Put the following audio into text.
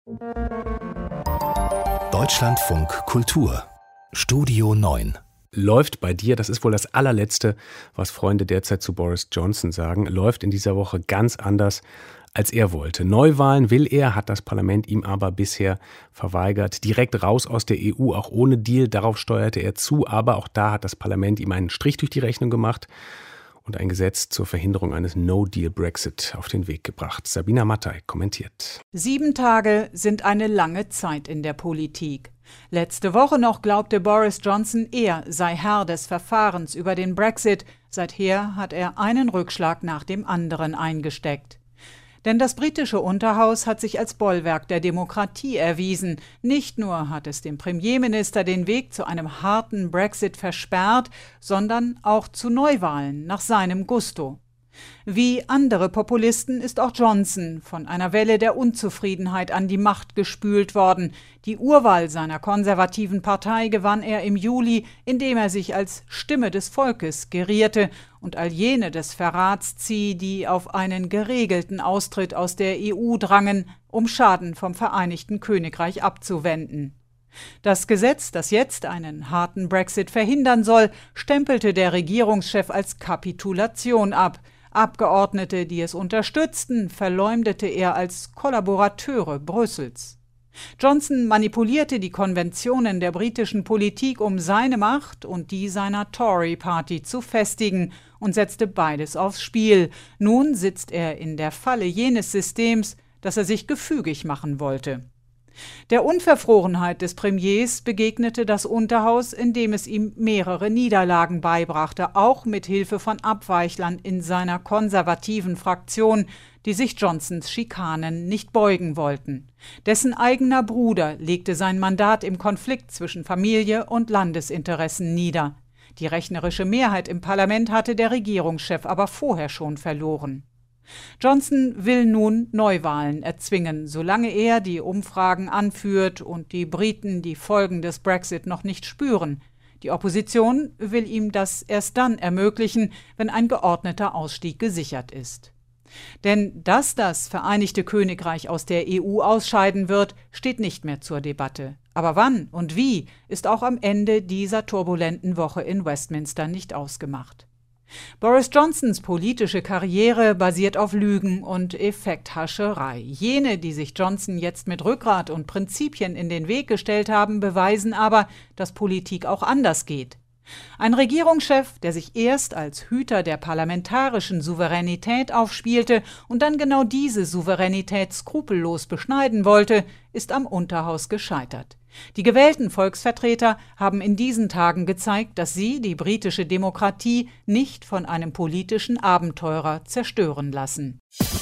Deutschlandfunk Kultur Studio 9 läuft bei dir, das ist wohl das allerletzte, was Freunde derzeit zu Boris Johnson sagen, läuft in dieser Woche ganz anders, als er wollte. Neuwahlen will er, hat das Parlament ihm aber bisher verweigert. Direkt raus aus der EU, auch ohne Deal, darauf steuerte er zu, aber auch da hat das Parlament ihm einen Strich durch die Rechnung gemacht und ein Gesetz zur Verhinderung eines No-Deal-Brexit auf den Weg gebracht. Sabina Mattei kommentiert. 7 Tage sind eine lange Zeit in der Politik. Letzte Woche noch glaubte Boris Johnson, er sei Herr des Verfahrens über den Brexit. Seither hat er einen Rückschlag nach dem anderen eingesteckt. Denn das britische Unterhaus hat sich als Bollwerk der Demokratie erwiesen. Nicht nur hat es dem Premierminister den Weg zu einem harten Brexit versperrt, sondern auch zu Neuwahlen nach seinem Gusto. Wie andere Populisten ist auch Johnson von einer Welle der Unzufriedenheit an die Macht gespült worden. Die Urwahl seiner konservativen Partei gewann er im Juli, indem er sich als Stimme des Volkes gerierte und all jene des Verrats zieh, die auf einen geregelten Austritt aus der EU drangen, um Schaden vom Vereinigten Königreich abzuwenden. Das Gesetz, das jetzt einen harten Brexit verhindern soll, stempelte der Regierungschef als Kapitulation ab. Abgeordnete, die es unterstützten, verleumdete er als Kollaborateure Brüssels. Johnson manipulierte die Konventionen der britischen Politik, um seine Macht und die seiner Tory-Party zu festigen und setzte beides aufs Spiel. Nun sitzt er in der Falle jenes Systems, das er sich gefügig machen wollte. Der Unverfrorenheit des Premiers begegnete das Unterhaus, indem es ihm mehrere Niederlagen beibrachte, auch mit Hilfe von Abweichlern in seiner konservativen Fraktion, die sich Johnsons Schikanen nicht beugen wollten. Dessen eigener Bruder legte sein Mandat im Konflikt zwischen Familie und Landesinteressen nieder. Die rechnerische Mehrheit im Parlament hatte der Regierungschef aber vorher schon verloren. Johnson will nun Neuwahlen erzwingen, solange er die Umfragen anführt und die Briten die Folgen des Brexit noch nicht spüren. Die Opposition will ihm das erst dann ermöglichen, wenn ein geordneter Ausstieg gesichert ist. Denn dass das Vereinigte Königreich aus der EU ausscheiden wird, steht nicht mehr zur Debatte. Aber wann und wie, ist auch am Ende dieser turbulenten Woche in Westminster nicht ausgemacht. Boris Johnsons politische Karriere basiert auf Lügen und Effekthascherei. Jene, die sich Johnson jetzt mit Rückgrat und Prinzipien in den Weg gestellt haben, beweisen aber, dass Politik auch anders geht. Ein Regierungschef, der sich erst als Hüter der parlamentarischen Souveränität aufspielte und dann genau diese Souveränität skrupellos beschneiden wollte, ist am Unterhaus gescheitert. Die gewählten Volksvertreter haben in diesen Tagen gezeigt, dass sie die britische Demokratie nicht von einem politischen Abenteurer zerstören lassen.